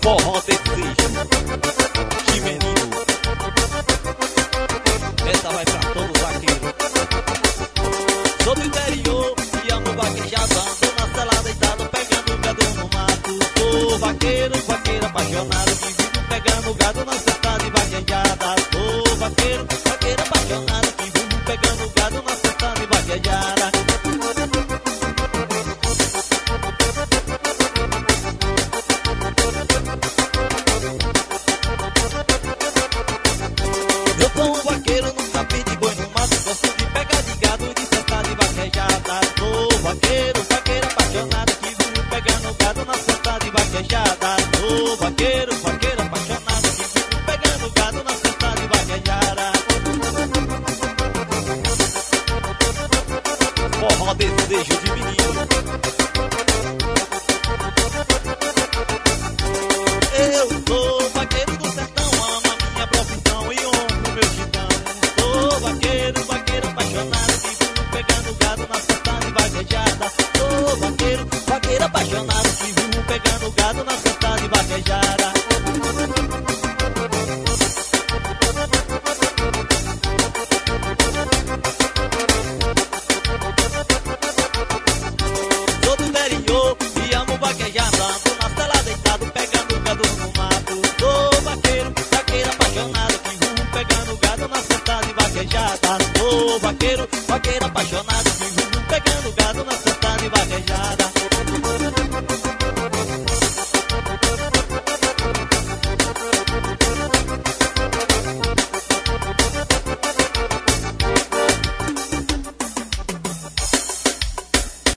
Forró desejo de menino. Essa vai pra todo vaqueiro. Sou do interior e amo vaquejada. Ando na cela deitado pegando gado no mato. Sou vaqueiro, vaqueiro apaixonado, que vivo pegando gado na cesta de vaquejada. Sou vaqueiro, vaqueiro apaixonado, que vivo pegando gado na cesta de vaquejada. Eu sou um vaqueiro, nunca perdi boi no mato. Gosto de pegar de gado e de cesta de vaquejada. Sou vaqueiro, vaqueiro apaixonado, que vivo pegando gado na cesta de vaquejada. Sou vaqueiro, vaqueiro apaixonado, que vivo pegando gado na cesta de vaquejada. Forró desejo de menino. Eu sou vaqueiro do sertão, amo a minha profissão e honro o meu gitão. Sou vaqueiro, vaqueiro apaixonado, que vivo pegando gado na cesta de vaquejada. Sou vaqueiro, vaqueiro apaixonado, que vivo pegando gado na cesta de vaquejada. Sou do interior e amo vaquejar.